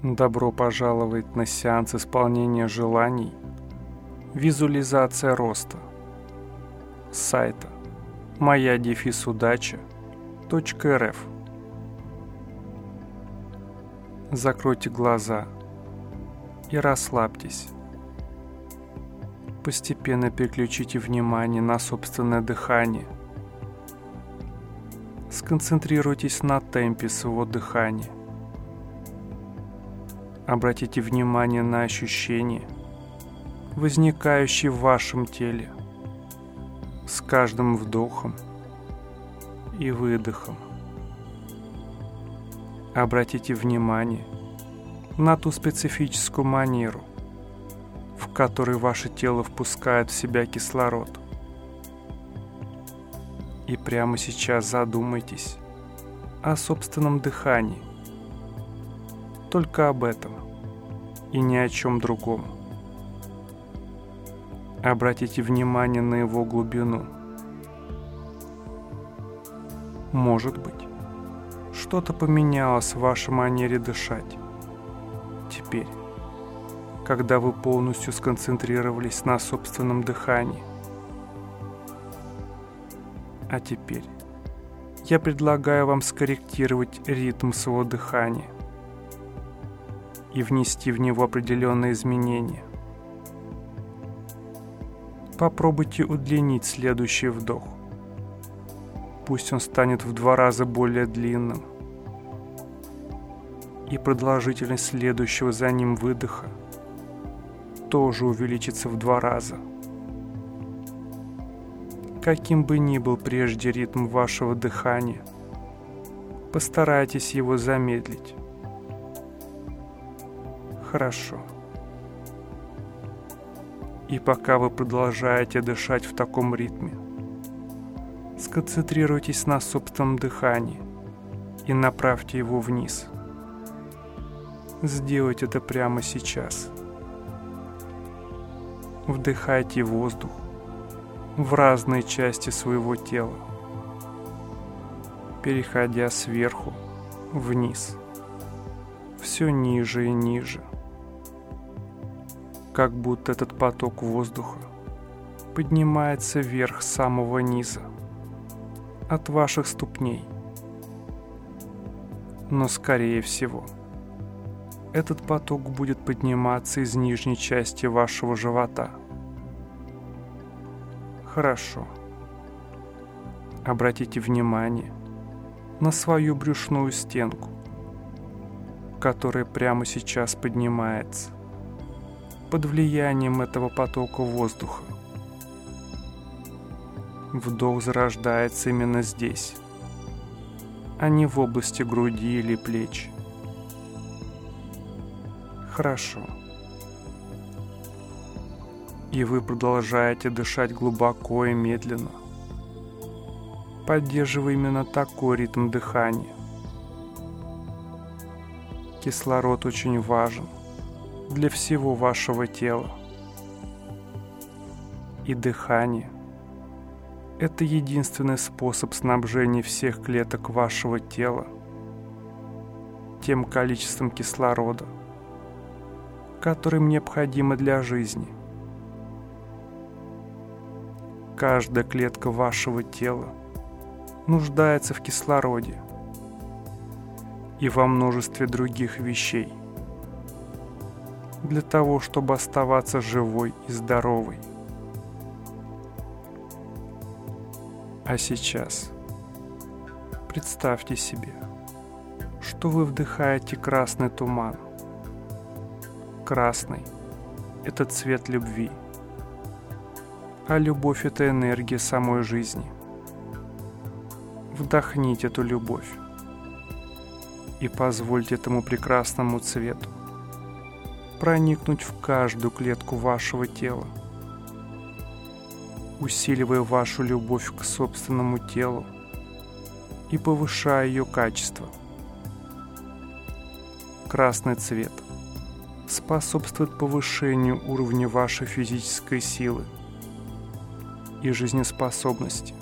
Добро пожаловать на сеанс исполнения желаний «Визуализация роста» с сайта moya-удача.рф. Закройте глаза и расслабьтесь. Постепенно переключите внимание на собственное дыхание. Сконцентрируйтесь на темпе своего дыхания. Обратите внимание на ощущения, возникающие в вашем теле с каждым вдохом и выдохом. Обратите внимание на ту специфическую манеру, в которой ваше тело впускает в себя кислород. И прямо сейчас задумайтесь о собственном дыхании. Только об этом и ни о чем другом. Обратите внимание на его глубину. Может быть, что-то поменялось в вашей манере дышать. Теперь, когда вы полностью сконцентрировались на собственном дыхании. А теперь я предлагаю вам скорректировать ритм своего дыхания и внести в него определенные изменения. Попробуйте удлинить следующий вдох. Пусть он станет в 2 раза более длинным. И продолжительность следующего за ним выдоха тоже увеличится в 2 раза. Каким бы ни был прежде ритм вашего дыхания, постарайтесь его замедлить. Хорошо. И пока вы продолжаете дышать в таком ритме, сконцентрируйтесь на собственном дыхании и направьте его вниз. Сделайте это прямо сейчас. Вдыхайте воздух в разные части своего тела, переходя сверху вниз, все ниже и ниже. Как будто этот поток воздуха поднимается вверх с самого низа, от ваших ступней. Но, скорее всего, этот поток будет подниматься из нижней части вашего живота. Хорошо. Обратите внимание на свою брюшную стенку, которая прямо сейчас поднимается под влиянием этого потока воздуха. Вдох зарождается именно здесь, а не в области груди или плеч. Хорошо. И вы продолжаете дышать глубоко и медленно, поддерживая именно такой ритм дыхания. Кислород очень важен для всего вашего тела. И дыхание – это единственный способ снабжения всех клеток вашего тела тем количеством кислорода, которым необходимо для жизни. Каждая клетка вашего тела нуждается в кислороде и во множестве других вещей для того, чтобы оставаться живой и здоровой. А сейчас представьте себе, что вы вдыхаете красный туман. Красный – это цвет любви, а любовь – это энергия самой жизни. Вдохните эту любовь и позвольте этому прекрасному цвету проникнуть в каждую клетку вашего тела, усиливая вашу любовь к собственному телу и повышая ее качество. Красный цвет способствует повышению уровня вашей физической силы и жизнеспособности.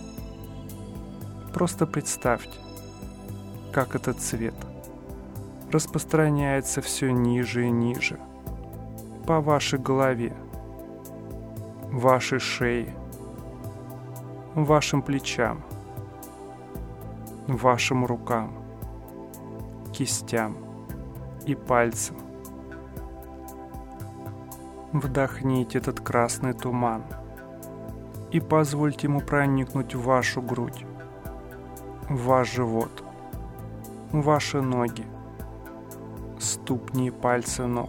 Просто представьте, как этот цвет распространяется все ниже и ниже по вашей голове, вашей шее, вашим плечам, вашим рукам, кистям и пальцам. Вдохните этот красный туман и позвольте ему проникнуть в вашу грудь, в ваш живот, в ваши ноги, ступни и пальцы ног.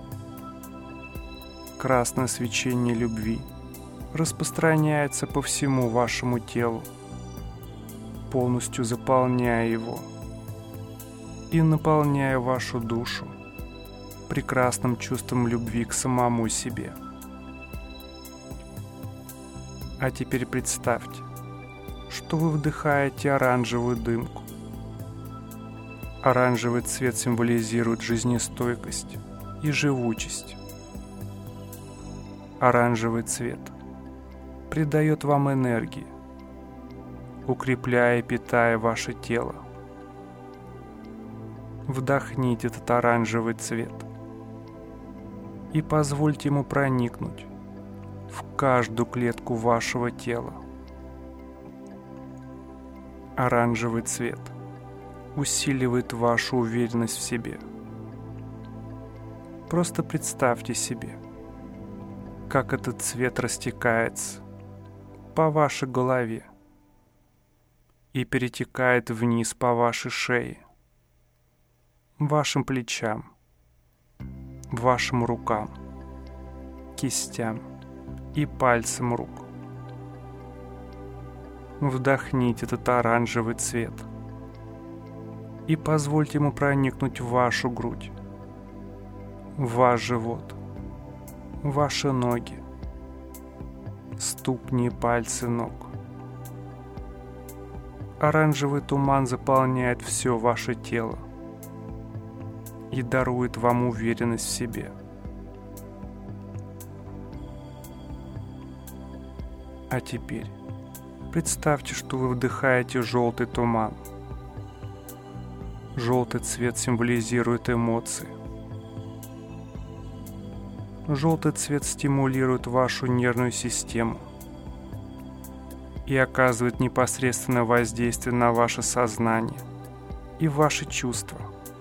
Красное свечение любви распространяется по всему вашему телу, полностью заполняя его и наполняя вашу душу прекрасным чувством любви к самому себе. А теперь представьте, что вы вдыхаете оранжевую дымку. Оранжевый цвет символизирует жизнестойкость и живучесть. Оранжевый цвет придает вам энергии, укрепляя и питая ваше тело. Вдохните этот оранжевый цвет и позвольте ему проникнуть в каждую клетку вашего тела. Оранжевый цвет усиливает вашу уверенность в себе. Просто представьте себе, как этот цвет растекается по вашей голове и перетекает вниз по вашей шее, вашим плечам, вашим рукам, кистям и пальцам рук. Вдохните этот оранжевый цвет и позвольте ему проникнуть в вашу грудь, в ваш живот, ваши ноги, ступни и пальцы ног. Оранжевый туман заполняет все ваше тело и дарует вам уверенность в себе. А теперь представьте, что вы вдыхаете желтый туман. Желтый цвет символизирует эмоции. Желтый цвет стимулирует вашу нервную систему и оказывает непосредственное воздействие на ваше сознание и ваши чувства.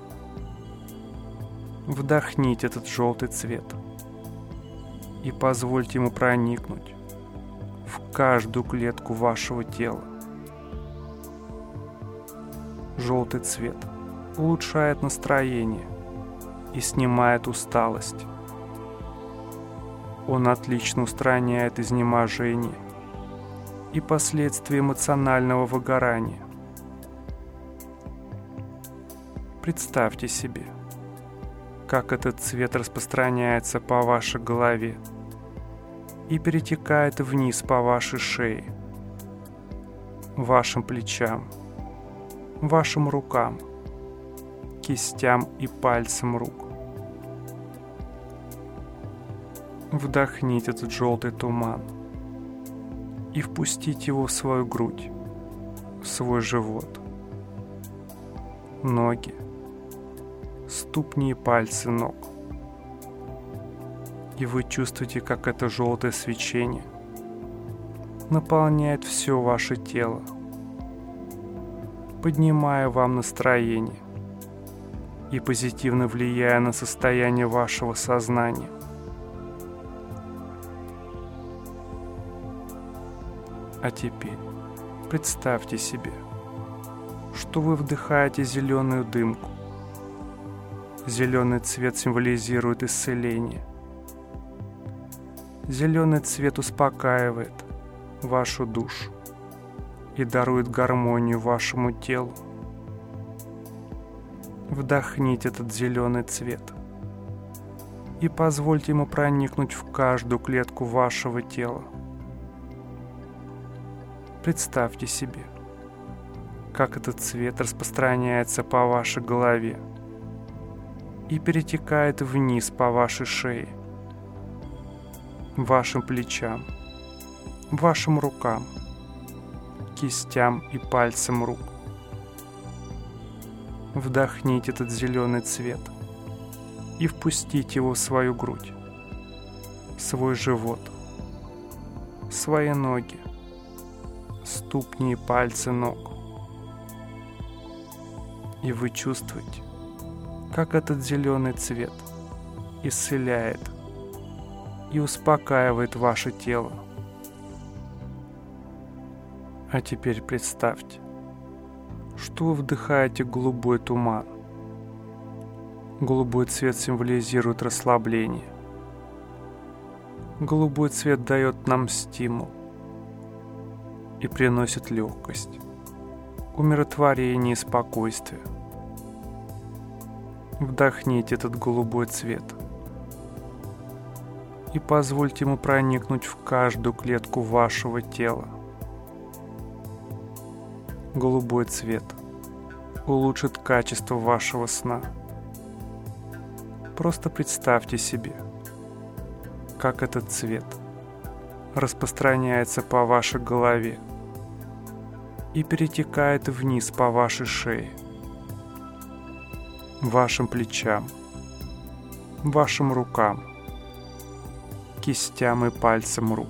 Вдохните этот желтый цвет и позвольте ему проникнуть в каждую клетку вашего тела. Желтый цвет улучшает настроение и снимает усталость. Он отлично устраняет изнеможение и последствия эмоционального выгорания. Представьте себе, как этот цвет распространяется по вашей голове и перетекает вниз по вашей шее, вашим плечам, вашим рукам, кистям и пальцам рук. Вдохните этот желтый туман и впустите его в свою грудь, в свой живот, ноги, ступни и пальцы ног. И вы чувствуете, как это желтое свечение наполняет все ваше тело, поднимая вам настроение и позитивно влияя на состояние вашего сознания. А теперь представьте себе, что вы вдыхаете зеленую дымку. Зеленый цвет символизирует исцеление. Зеленый цвет успокаивает вашу душу и дарует гармонию вашему телу. Вдохните этот зеленый цвет и позвольте ему проникнуть в каждую клетку вашего тела. Представьте себе, как этот цвет распространяется по вашей голове и перетекает вниз по вашей шее, вашим плечам, вашим рукам, кистям и пальцам рук. Вдохните этот зеленый цвет и впустите его в свою грудь, свой живот, свои ноги, ступни и пальцы ног. И вы чувствуете, как этот зеленый цвет исцеляет и успокаивает ваше тело. А теперь представьте, что вы вдыхаете голубой туман. Голубой цвет символизирует расслабление. Голубой цвет дает нам стимул и приносит легкость, умиротворение и спокойствие. Вдохните этот голубой цвет и позвольте ему проникнуть в каждую клетку вашего тела. Голубой цвет улучшит качество вашего сна. Просто представьте себе, как этот цвет распространяется по вашей голове и перетекает вниз по вашей шее, вашим плечам, вашим рукам, кистям и пальцам рук.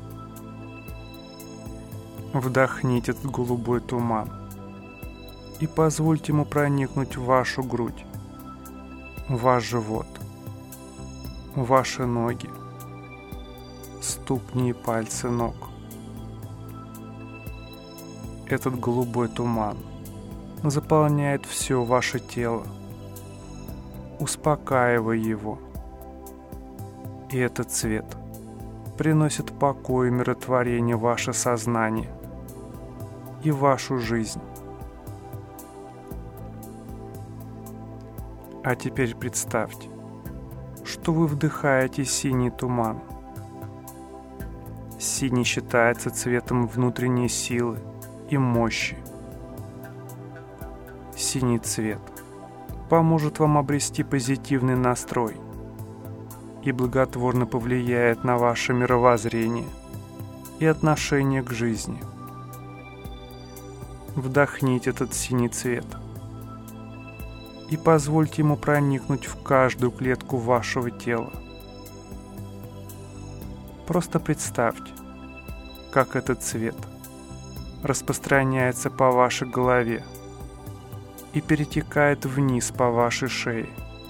Вдохните этот голубой туман и позвольте ему проникнуть в вашу грудь, в ваш живот, в ваши ноги, ступни и пальцы ног. Этот голубой туман заполняет все ваше тело, успокаивая его. И этот цвет приносит покой и умиротворение в ваше сознание и вашу жизнь. А теперь представьте, что вы вдыхаете синий туман. Синий считается цветом внутренней силы и мощи. Синий цвет поможет вам обрести позитивный настрой и благотворно повлияет на ваше мировоззрение и отношение к жизни. Вдохните этот синий цвет и позвольте ему проникнуть в каждую клетку вашего тела. Просто представьте, как этот цвет распространяется по вашей голове и перетекает вниз по вашей шее,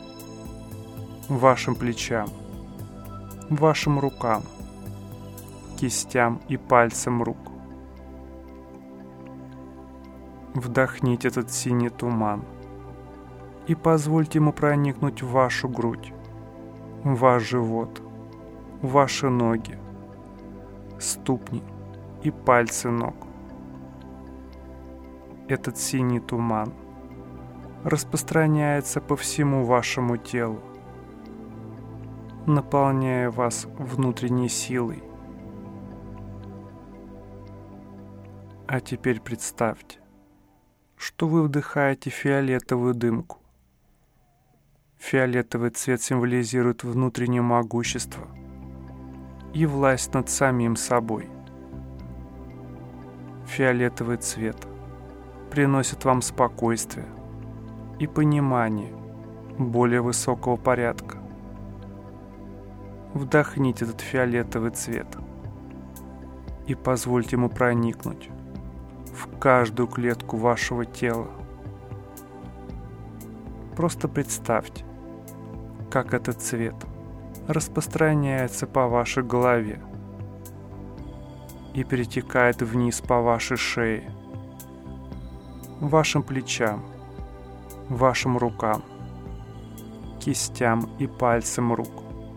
вашим плечам, вашим рукам, кистям и пальцам рук. Вдохните этот синий туман и позвольте ему проникнуть в вашу грудь, в ваш живот, в ваши ноги, ступни и пальцы ног. Этот синий туман распространяется по всему вашему телу, наполняя вас внутренней силой. А теперь представьте, что вы вдыхаете фиолетовую дымку. Фиолетовый цвет символизирует внутреннее могущество и власть над самим собой. Фиолетовый цвет приносит вам спокойствие и понимание более высокого порядка. Вдохните этот фиолетовый цвет и позвольте ему проникнуть в каждую клетку вашего тела. Просто представьте, как этот цвет распространяется по вашей голове и перетекает вниз по вашей шее, вашим плечам, вашим рукам, кистям и пальцам рук.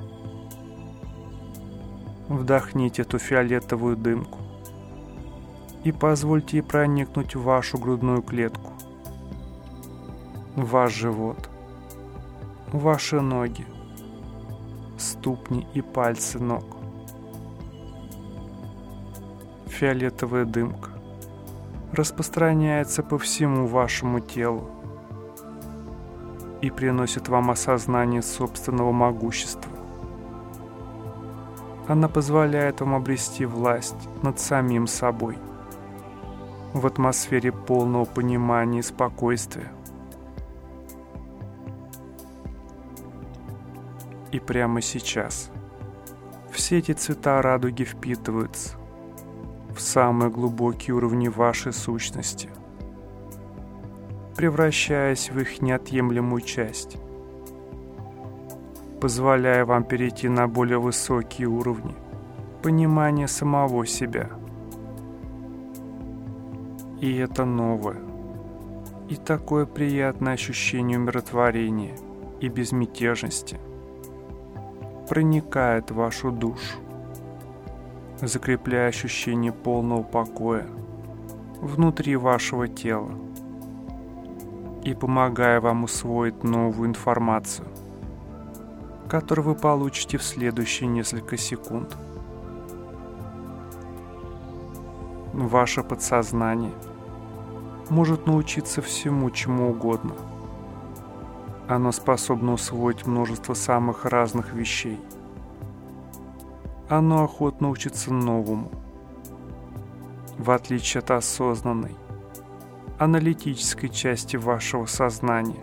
Вдохните эту фиолетовую дымку и позвольте ей проникнуть в вашу грудную клетку, в ваш живот, в ваши ноги, ступни и пальцы ног. Фиолетовая дымка распространяется по всему вашему телу и приносит вам осознание собственного могущества. Она позволяет вам обрести власть над самим собой в атмосфере полного понимания и спокойствия. И прямо сейчас все эти цвета радуги впитываются в самые глубокие уровни вашей сущности, превращаясь в их неотъемлемую часть, позволяя вам перейти на более высокие уровни понимания самого себя. И это новое и такое приятное ощущение умиротворения и безмятежности проникает в вашу душу, закрепляя ощущение полного покоя внутри вашего тела и помогая вам усвоить новую информацию, которую вы получите в следующие несколько секунд. Ваше подсознание может научиться всему, чему угодно. Оно способно усвоить множество самых разных вещей. Оно охотно учится новому. В отличие от осознанной, аналитической части вашего сознания,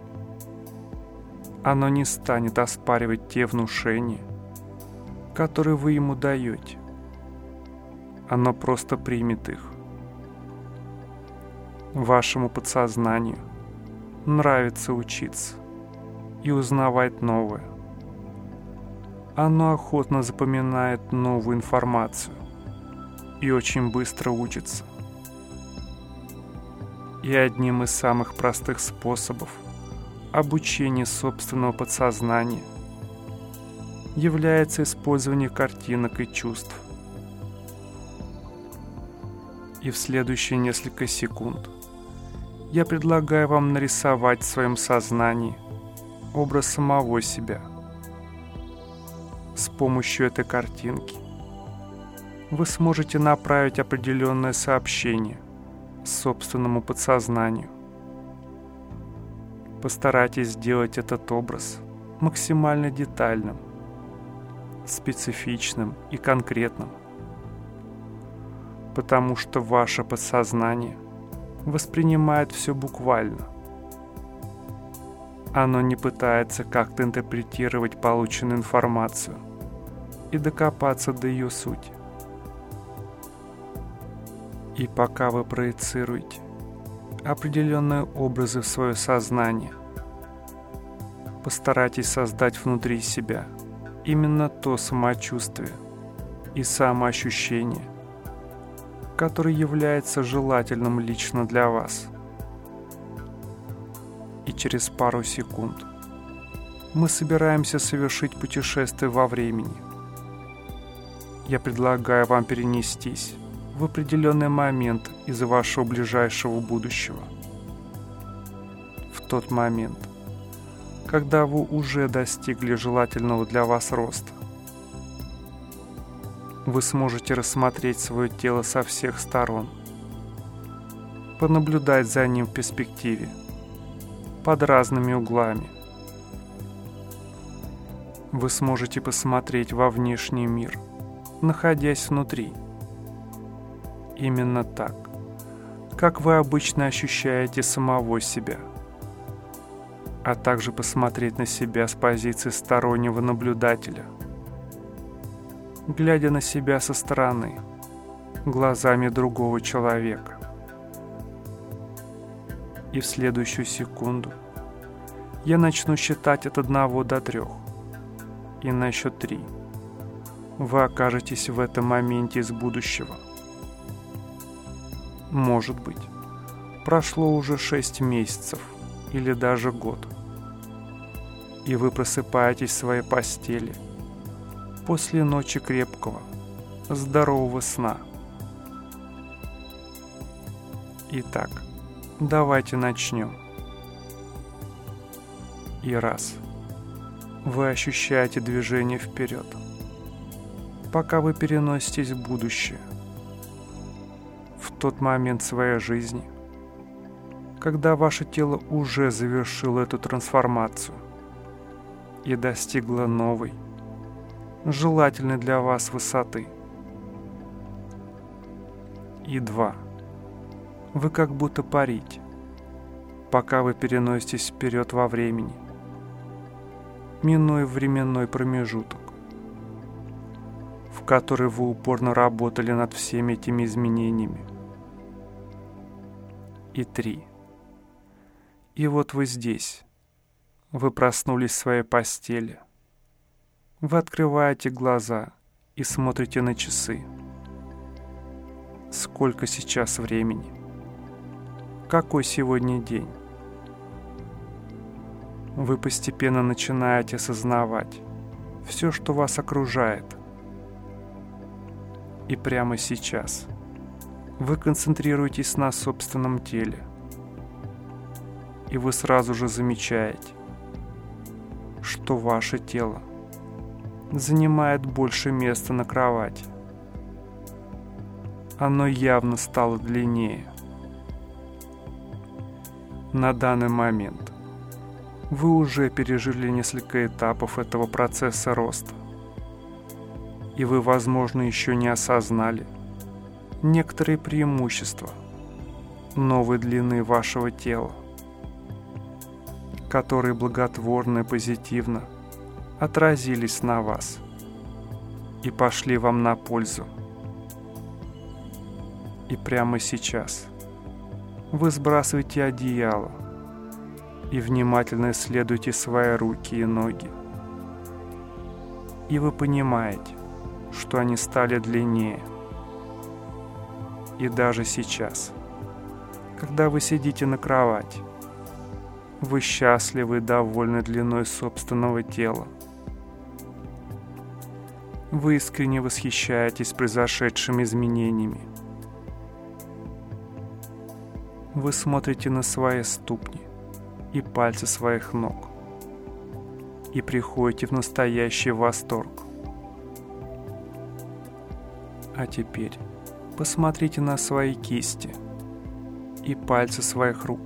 оно не станет оспаривать те внушения, которые вы ему даете. Оно просто примет их. Вашему подсознанию нравится учиться и узнавать новое. Оно охотно запоминает новую информацию и очень быстро учится. И одним из самых простых способов обучения собственного подсознания является использование картинок и чувств. И в следующие несколько секунд я предлагаю вам нарисовать в своем сознании образ самого себя. С помощью этой картинки вы сможете направить определенное сообщение собственному подсознанию. Постарайтесь сделать этот образ максимально детальным, специфичным и конкретным, потому что ваше подсознание воспринимает все буквально. Оно не пытается как-то интерпретировать полученную информацию и докопаться до ее сути. И пока вы проецируете определенные образы в свое сознание, постарайтесь создать внутри себя именно то самочувствие и самоощущение, которое является желательным лично для вас. И через пару секунд мы собираемся совершить путешествие во времени. Я предлагаю вам перенестись в определенный момент из вашего ближайшего будущего. В тот момент, когда вы уже достигли желательного для вас роста. Вы сможете рассмотреть свое тело со всех сторон, понаблюдать за ним в перспективе, под разными углами. Вы сможете посмотреть во внешний мир, находясь внутри. Именно так, как вы обычно ощущаете самого себя, а также посмотреть на себя с позиции стороннего наблюдателя, глядя на себя со стороны, глазами другого человека. И в следующую секунду я начну считать от 1 до 3. И на счет 3 вы окажетесь в этом моменте из будущего. Может быть, прошло уже 6 месяцев или даже год, и вы просыпаетесь в своей постели после ночи крепкого, здорового сна. Итак, давайте начнем. И раз. Вы ощущаете движение вперед, пока вы переноситесь в будущее, в тот момент своей жизни, когда ваше тело уже завершило эту трансформацию и достигло новой, желательной для вас высоты. И 2. Вы как будто парите, пока вы переноситесь вперед во времени, минуя временной промежуток, в который вы упорно работали над всеми этими изменениями. И 3. И вот вы здесь. Вы проснулись в своей постели. Вы открываете глаза и смотрите на часы. Сколько сейчас времени? Какой сегодня день? Вы постепенно начинаете осознавать все, что вас окружает. И прямо сейчас вы концентрируетесь на собственном теле. И вы сразу же замечаете, что ваше тело занимает больше места на кровати. Оно явно стало длиннее. На данный момент вы уже пережили несколько этапов этого процесса роста. И вы, возможно, еще не осознали некоторые преимущества новой длины вашего тела, которые благотворно и позитивно отразились на вас и пошли вам на пользу. И прямо сейчас вы сбрасываете одеяло и внимательно исследуете свои руки и ноги. И вы понимаете, что они стали длиннее. И даже сейчас, когда вы сидите на кровати, вы счастливы и довольны длиной собственного тела. Вы искренне восхищаетесь произошедшими изменениями. Вы смотрите на свои ступни и пальцы своих ног и приходите в настоящий восторг. А теперь посмотрите на свои кисти и пальцы своих рук.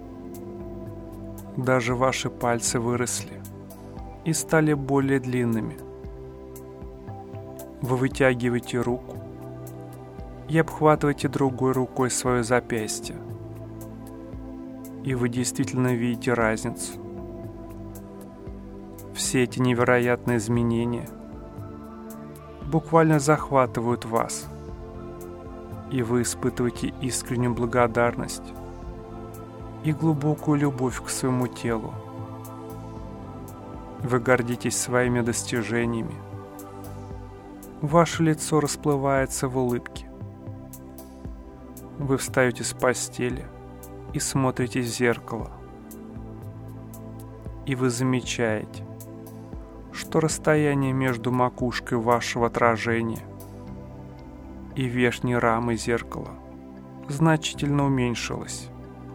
Даже ваши пальцы выросли и стали более длинными. Вы вытягиваете руку и обхватываете другой рукой свое запястье. И вы действительно видите разницу. Все эти невероятные изменения буквально захватывают вас, и вы испытываете искреннюю благодарность и глубокую любовь к своему телу. Вы гордитесь своими достижениями. Ваше лицо расплывается в улыбке. Вы встаете с постели и смотрите в зеркало. И вы замечаете, что расстояние между макушкой вашего отражения и верхней рамой зеркала значительно уменьшилось.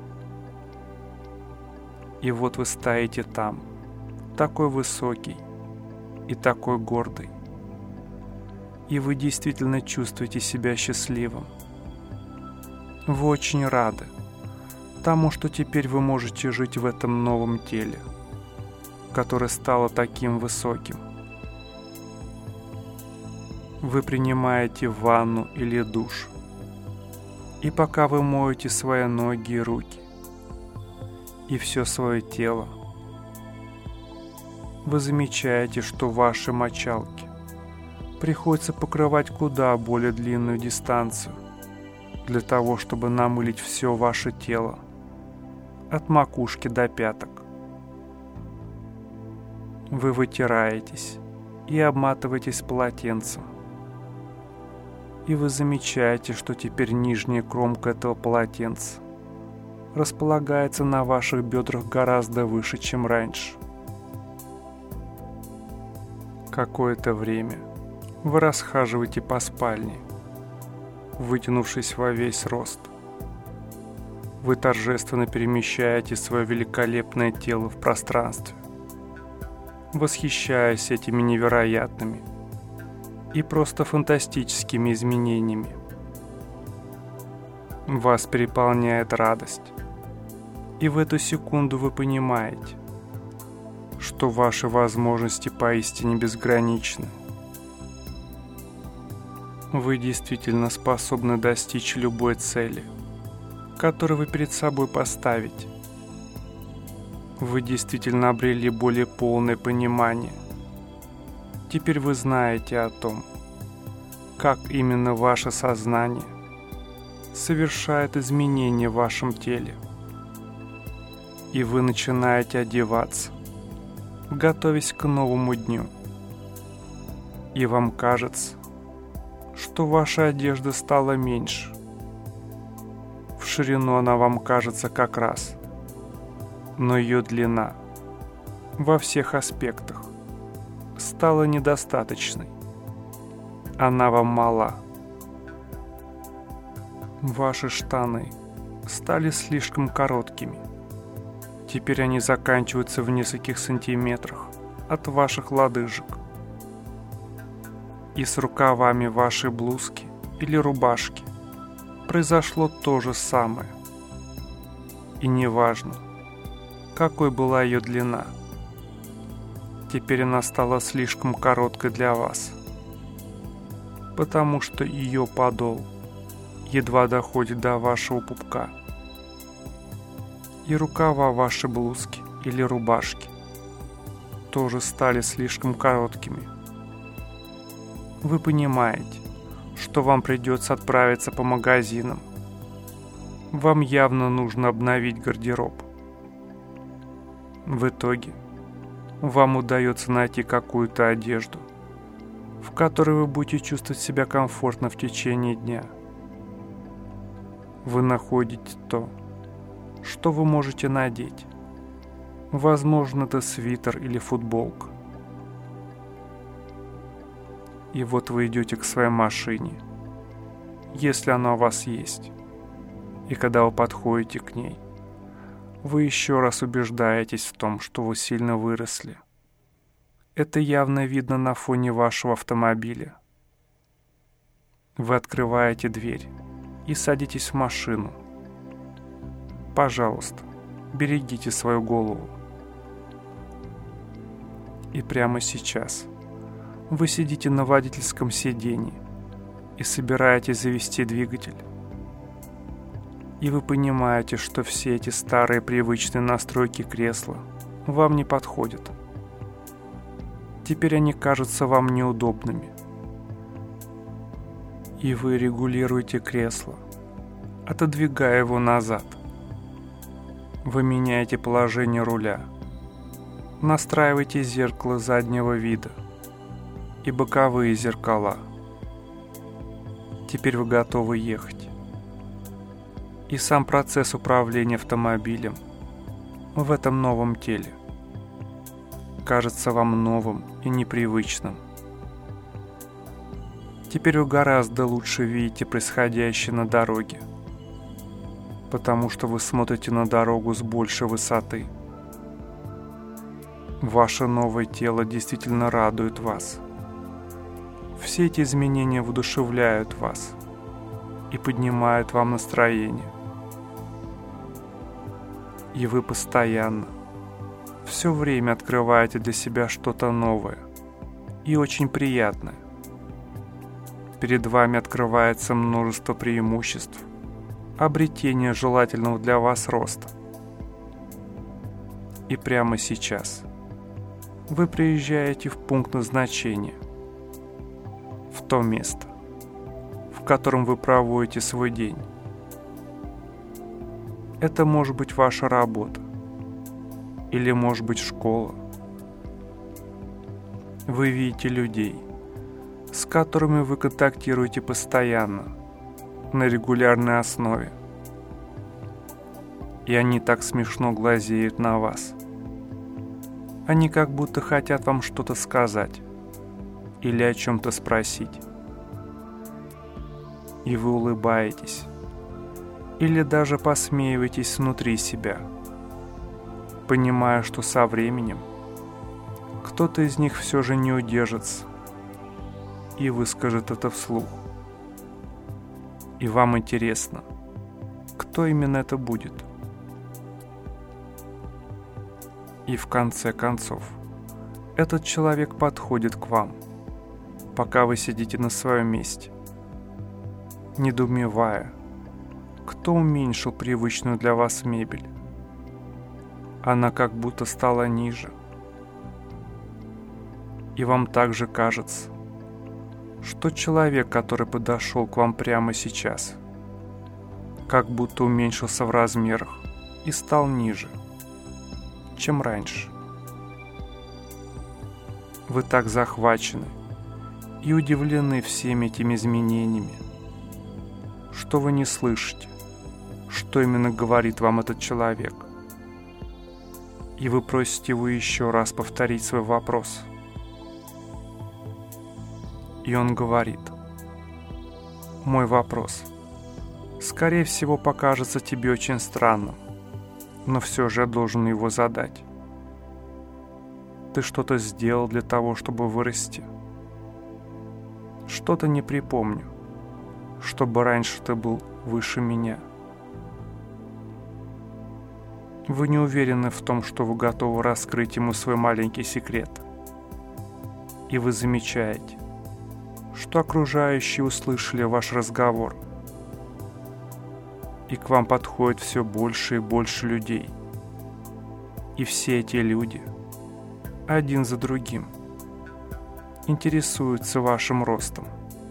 И вот вы стоите там, такой высокий и такой гордый. И вы действительно чувствуете себя счастливым. Вы очень рады тому, что теперь вы можете жить в этом новом теле, которое стало таким высоким. Вы принимаете ванну или душ, и пока вы моете свои ноги и руки, и все свое тело, вы замечаете, что ваши мочалки приходится покрывать куда более длинную дистанцию для того, чтобы намылить все ваше тело от макушки до пяток. Вы вытираетесь и обматываетесь полотенцем. И вы замечаете, что теперь нижняя кромка этого полотенца располагается на ваших бедрах гораздо выше, чем раньше. Какое-то время вы расхаживаете по спальне, вытянувшись во весь рост. Вы торжественно перемещаете свое великолепное тело в пространстве, восхищаясь этими невероятными и просто фантастическими изменениями. Вас переполняет радость, и в эту секунду вы понимаете, что ваши возможности поистине безграничны. Вы действительно способны достичь любой цели, которую вы перед собой поставите. Вы действительно обрели более полное понимание. Теперь вы знаете о том, как именно ваше сознание совершает изменения в вашем теле. И вы начинаете одеваться, готовясь к новому дню. И вам кажется, что ваша одежда стала меньше. В ширину она вам кажется как раз, но ее длина во всех аспектах стала недостаточной. Она вам мала. Ваши штаны стали слишком короткими. Теперь они заканчиваются в нескольких сантиметрах от ваших лодыжек. И с рукавами вашей блузки или рубашки произошло то же самое. И неважно, какой была ее длина, теперь она стала слишком короткой для вас, потому что ее подол едва доходит до вашего пупка. И рукава вашей блузки или рубашки тоже стали слишком короткими. Вы понимаете, что вам придется отправиться по магазинам. Вам явно нужно обновить гардероб. В итоге вам удается найти какую-то одежду, в которой вы будете чувствовать себя комфортно в течение дня. Вы находите то, что вы можете надеть. Возможно, это свитер или футболка. И вот вы идете к своей машине, если она у вас есть. И когда вы подходите к ней, вы еще раз убеждаетесь в том, что вы сильно выросли. Это явно видно на фоне вашего автомобиля. Вы открываете дверь и садитесь в машину. Пожалуйста, берегите свою голову. И прямо сейчас вы сидите на водительском сиденье и собираетесь завести двигатель. И вы понимаете, что все эти старые привычные настройки кресла вам не подходят. Теперь они кажутся вам неудобными. И вы регулируете кресло, отодвигая его назад. Вы меняете положение руля, настраиваете зеркало заднего вида и боковые зеркала. Теперь вы готовы ехать. И сам процесс управления автомобилем в этом новом теле кажется вам новым и непривычным. Теперь вы гораздо лучше видите происходящее на дороге, потому что вы смотрите на дорогу с большей высоты. Ваше новое тело действительно радует вас. Все эти изменения воодушевляют вас и поднимают вам настроение. И вы постоянно, все время открываете для себя что-то новое и очень приятное. Перед вами открывается множество преимуществ, обретения желательного для вас роста. И прямо сейчас вы приезжаете в пункт назначения, в то место, в котором вы проводите свой день. Это может быть ваша работа, или может быть школа. Вы видите людей, с которыми вы контактируете постоянно, на регулярной основе. И они так смешно глазеют на вас. Они как будто хотят вам что-то сказать или о чем-то спросить. И вы улыбаетесь или даже посмеиваетесь внутри себя, понимая, что со временем кто-то из них все же не удержится и выскажет это вслух. И вам интересно, кто именно это будет. И в конце концов, этот человек подходит к вам, пока вы сидите на своем месте, недоумевая, кто уменьшил привычную для вас мебель. она как будто стала ниже. И вам также кажется, что человек, который подошел к вам прямо сейчас, как будто уменьшился в размерах и стал ниже, чем раньше. Вы так захвачены и удивлены всеми этими изменениями, что вы не слышите, что именно говорит вам этот человек. И вы просите его еще раз повторить свой вопрос. И он говорит: «Мой вопрос, скорее всего, покажется тебе очень странным, но все же я должен его задать. Ты что-то сделал для того, чтобы вырасти? Что-то не припомню, чтобы раньше ты был выше меня». Вы не уверены в том, что вы готовы раскрыть ему свой маленький секрет. И вы замечаете, что окружающие услышали ваш разговор. И к вам подходит все больше и больше людей. И все эти люди, один за другим, интересуются вашим ростом.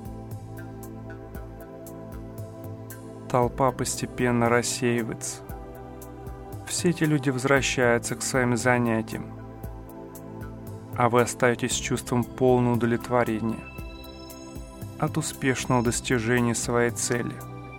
Толпа постепенно рассеивается. Все эти люди возвращаются к своим занятиям, а вы остаетесь с чувством полного удовлетворения от успешного достижения своей цели.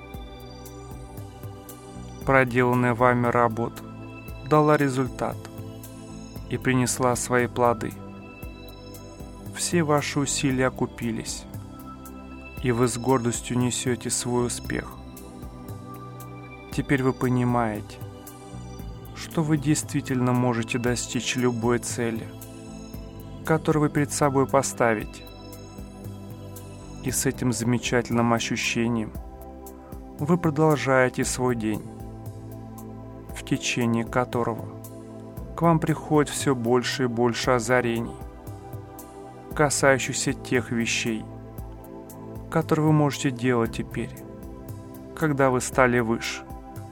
Проделанная вами работа дала результат и принесла свои плоды. Все ваши усилия окупились, и вы с гордостью несете свой успех. Теперь вы понимаете, что вы действительно можете достичь любой цели, которую вы перед собой поставите. И с этим замечательным ощущением вы продолжаете свой день, в течение которого к вам приходит все больше и больше озарений, касающихся тех вещей, которые вы можете делать теперь, когда вы стали выше.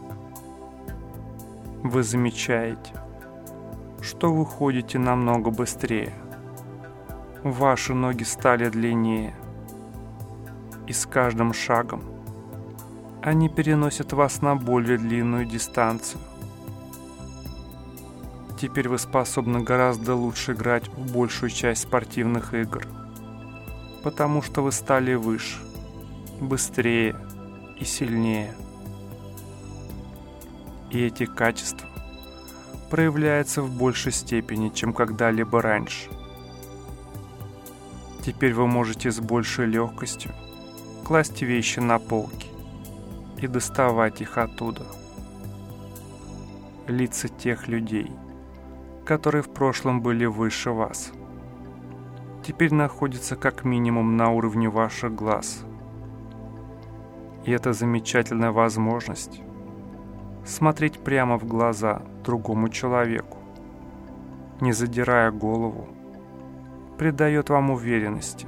Вы замечаете, что вы ходите намного быстрее. Ваши ноги стали длиннее. И с каждым шагом они переносят вас на более длинную дистанцию. Теперь вы способны гораздо лучше играть в большую часть спортивных игр, потому что вы стали выше, быстрее и сильнее. И эти качества проявляются в большей степени, чем когда-либо раньше. Теперь вы можете с большей легкостью класть вещи на полки и доставать их оттуда. Лица тех людей, которые в прошлом были выше вас, теперь находятся как минимум на уровне ваших глаз. И это замечательная возможность смотреть прямо в глаза другому человеку, не задирая голову, придает вам уверенности.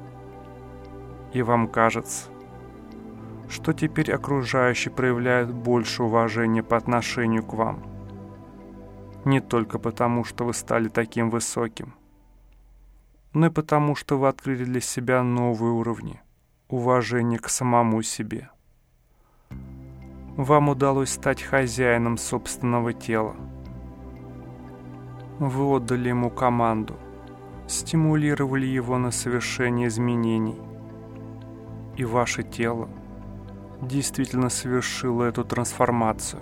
И вам кажется, что теперь окружающие проявляют больше уважения по отношению к вам. Не только потому, что вы стали таким высоким, но и потому, что вы открыли для себя новые уровни уважения к самому себе. Вам удалось стать хозяином собственного тела. Вы отдали ему команду, стимулировали его на совершение изменений. И ваше тело действительно совершило эту трансформацию.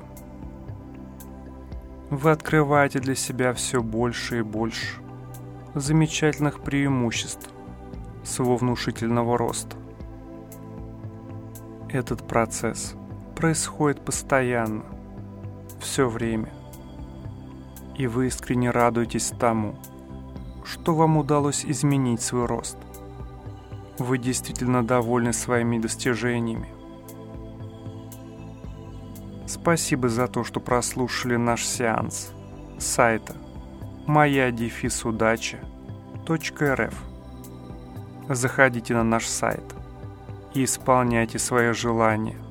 Вы открываете для себя все больше и больше замечательных преимуществ своего внушительного роста. Этот процесс происходит постоянно, все время. И вы искренне радуетесь тому, что вам удалось изменить свой рост. Вы действительно довольны своими достижениями. Спасибо за то, что прослушали наш сеанс с сайта moya-удача.рф. Заходите на наш сайт и исполняйте свои желания.